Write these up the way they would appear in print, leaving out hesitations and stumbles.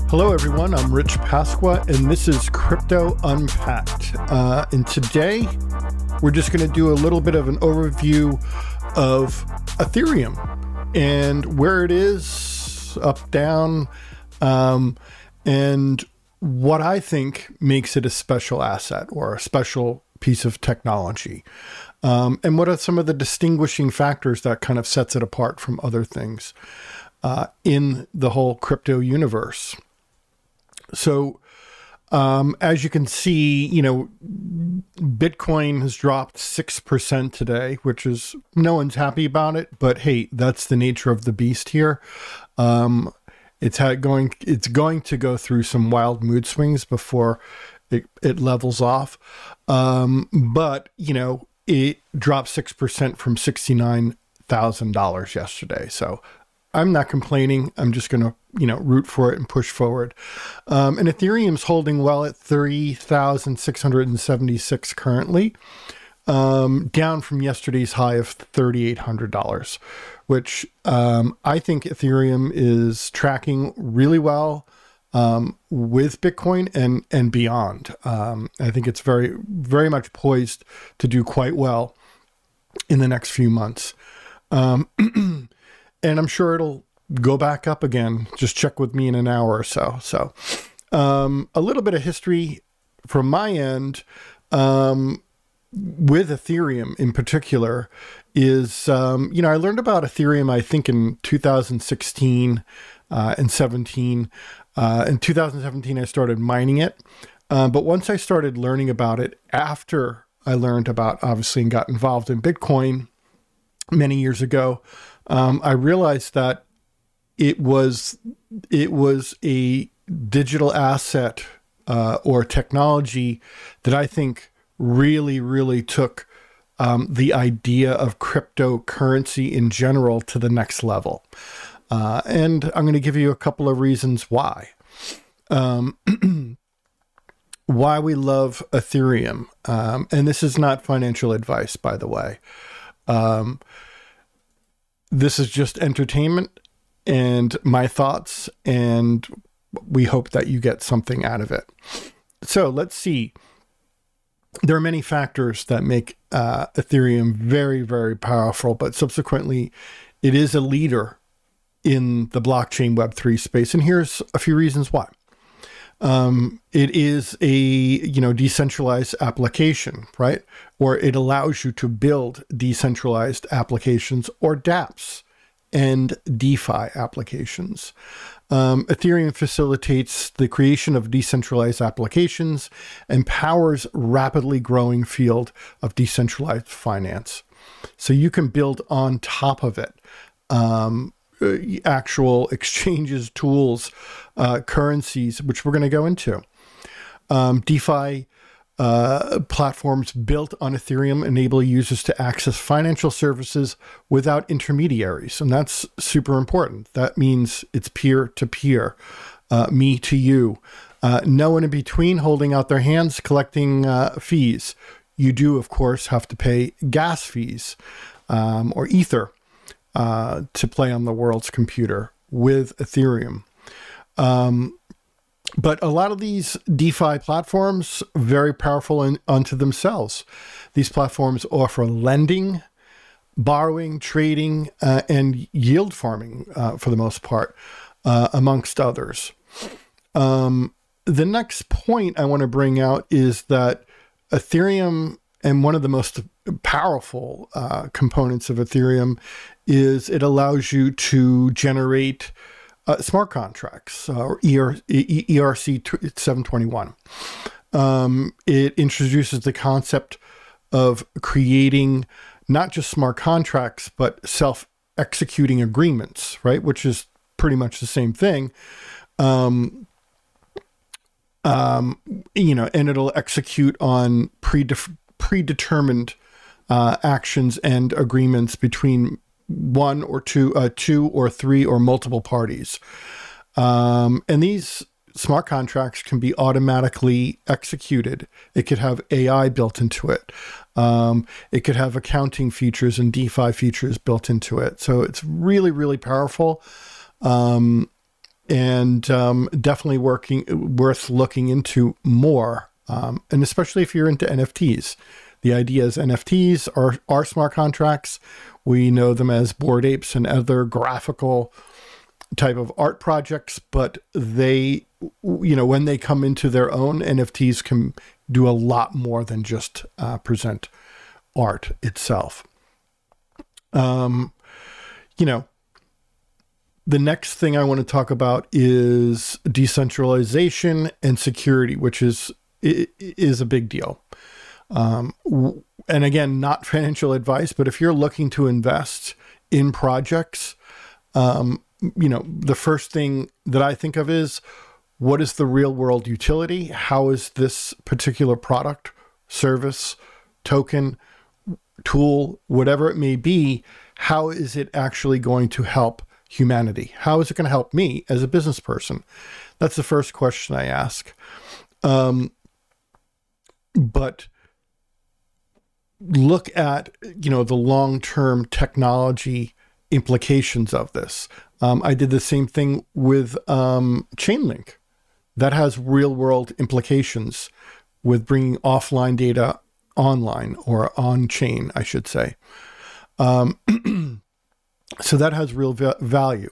Hello, everyone. I'm Rich Pasqua, and this is Crypto Unpacked. And today, we're just going to do a little bit of an overview of Ethereum and where it is, up, down, and what I think makes it a special asset or a special piece of technology. And what are some of the distinguishing factors that kind of sets it apart from other things in the whole crypto universe. So, as you can see, Bitcoin has dropped 6% today, which is, no one's happy about it, but hey, that's the nature of the beast here. It's going to go through some wild mood swings before it levels off. But, it dropped 6% from $69,000 yesterday. So I'm not complaining. I'm just going to, root for it and push forward. And Ethereum's holding well at 30,676 currently, down from yesterday's high of $3,800, which I think Ethereum is tracking really well with Bitcoin and beyond. I think it's very, very much poised to do quite well in the next few months. And I'm sure it'll go back up again. Just check with me in an hour or so. So a little bit of history from my end with Ethereum in particular is, I learned about Ethereum, I think, in 2016 and 17. In 2017, I started mining it. But once I started learning about it after I learned about, obviously, and got involved in Bitcoin many years ago, I realized that it was a digital asset or technology that I think really, really took the idea of cryptocurrency in general to the next level. And I'm going to give you a couple of reasons why. Why we love Ethereum. And this is not financial advice, by the way. This is just entertainment and my thoughts, and we hope that you get something out of it. So let's see. There are many factors that make Ethereum very, very powerful, but subsequently it is a leader in the blockchain Web3 space. And here's a few reasons why. It is a, decentralized application, right? Or it allows you to build decentralized applications or dApps and DeFi applications. Ethereum facilitates the creation of decentralized applications and powers rapidly growing field of decentralized finance. So you can build on top of it. Actual exchanges, tools, currencies, which we're going to go into. DeFi platforms built on Ethereum enable users to access financial services without intermediaries. And that's super important. That means it's peer-to-peer, me to you. No one in between holding out their hands, collecting fees. You do, of course, have to pay gas fees or Ether to play on the world's computer with Ethereum. But a lot of these DeFi platforms, very powerful unto themselves. These platforms offer lending, borrowing, trading, and yield farming for the most part, amongst others. The next point I want to bring out is that Ethereum, and one of the most powerful components of Ethereum, is it allows you to generate smart contracts, or ERC 721. It introduces the concept of creating not just smart contracts, but self-executing agreements, right? Which is pretty much the same thing. And it'll execute on predetermined actions and agreements between one or two or three or multiple parties. And these smart contracts can be automatically executed. It could have AI built into it. It could have accounting features and DeFi features built into it. So it's really, really powerful. and definitely worth looking into more, and especially if you're into NFTs. The idea is NFTs are smart contracts. We know them as Bored Apes and other graphical type of art projects, but they, when they come into their own, NFTs can do a lot more than just present art itself. The next thing I want to talk about is decentralization and security, which is a big deal. And again, not financial advice, but if you're looking to invest in projects, the first thing that I think of is, what is the real world utility? How is this particular product, service, token, tool, whatever it may be, how is it actually going to help humanity? How is it going to help me as a business person? That's the first question I ask. But look at, the long-term technology implications of this. I did the same thing with Chainlink. That has real-world implications with bringing offline data online, or on-chain, I should say. So that has real value.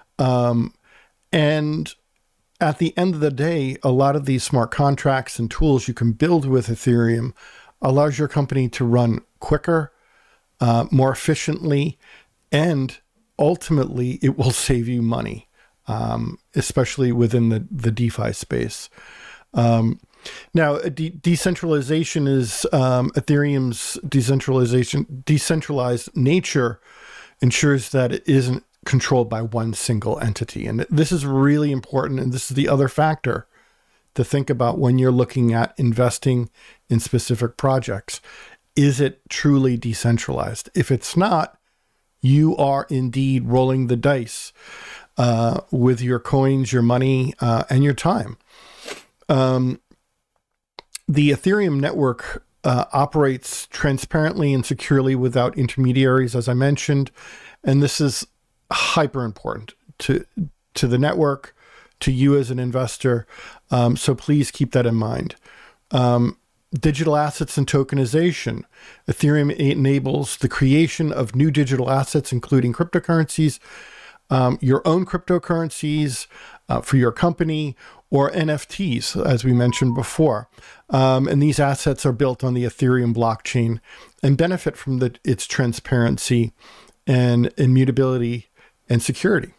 And at the end of the day, a lot of these smart contracts and tools you can build with Ethereum allows your company to run quicker, more efficiently, and ultimately it will save you money, especially within the DeFi space. Now, decentralization is Ethereum's decentralized nature ensures that it isn't controlled by one single entity. And this is really important. And this is the other factor to think about when you're looking at investing in specific projects. Is it truly decentralized? If it's not, you are indeed rolling the dice with your coins, your money, and your time. The Ethereum network operates transparently and securely without intermediaries, as I mentioned. And this is hyper important to the network, to you as an investor. So please keep that in mind. Digital assets and tokenization. Ethereum enables the creation of new digital assets, including cryptocurrencies, your own cryptocurrencies for your company, or NFTs, as we mentioned before. And these assets are built on the Ethereum blockchain and benefit from its transparency and immutability and security.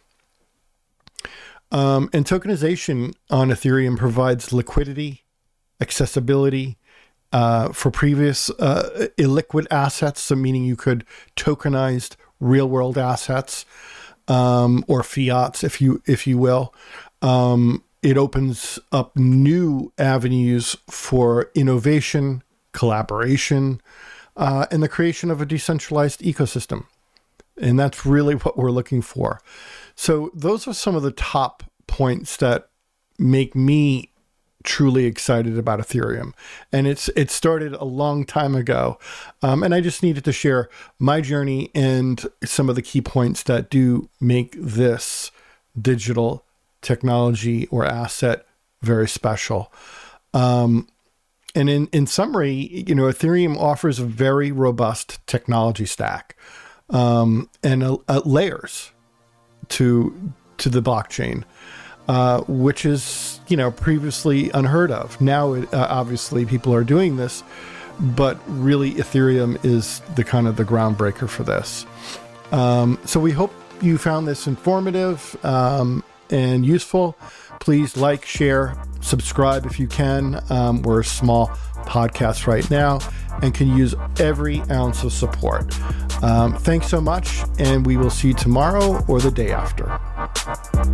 And tokenization on Ethereum provides liquidity, accessibility for previous illiquid assets, so meaning you could tokenize real-world assets or fiats, if you will. It opens up new avenues for innovation, collaboration, and the creation of a decentralized ecosystem. And that's really what we're looking for. So those are some of the top points that make me truly excited about Ethereum. And it started a long time ago. And I just needed to share my journey and some of the key points that do make this digital technology or asset very special. And in summary, Ethereum offers a very robust technology stack and layers to the blockchain, which is previously unheard of. Now, obviously, people are doing this, but really, Ethereum is the groundbreaker for this. So we hope you found this informative and useful. Please like, share, subscribe if you can. We're a small podcast right now and can use every ounce of support. Thanks so much, and we will see you tomorrow or the day after.